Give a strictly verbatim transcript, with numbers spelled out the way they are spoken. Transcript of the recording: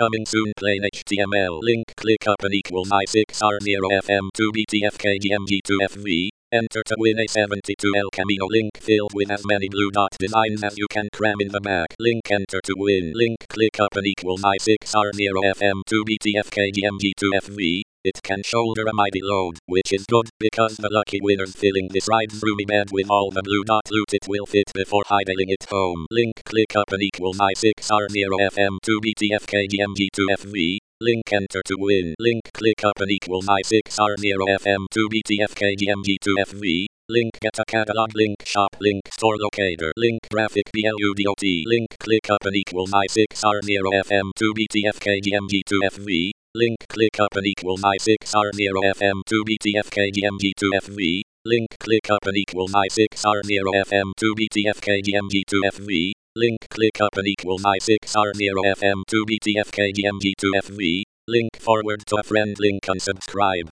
coming soon plain H T M L link click up and equal my six R zero F M two B T F K G M G two F V. Enter to win a seventy-two El Camino link filled with as many blue dot designs as you can cram in the back. Link enter to win. Link click up and equal my six R zero F M two B T F K G M G two F V. It can shoulder a mighty load, which is good because the lucky winners filling this ride's roomy bed with all the blue dot loot it will fit before highballing it home. Link click up and equal my six R zero F M two B T F K G M G two F V. Link enter to win. Link click up and equal my six R zero F M two B T F K G M G two F V. Link get a catalog. Link shop. Link store locator. Link graphic B L U D O T. Link click up and equal my six R zero F M two B T F K G M G two F V. Link click up and equal my six R zero F M two B T F K G M G two F V. Link click up and equal my six R zero F M two B T F K G M G two F V. Link click up and equal my six R zero F M two B T F K G M G two F V. Link forward to a friend. Link unsubscribe.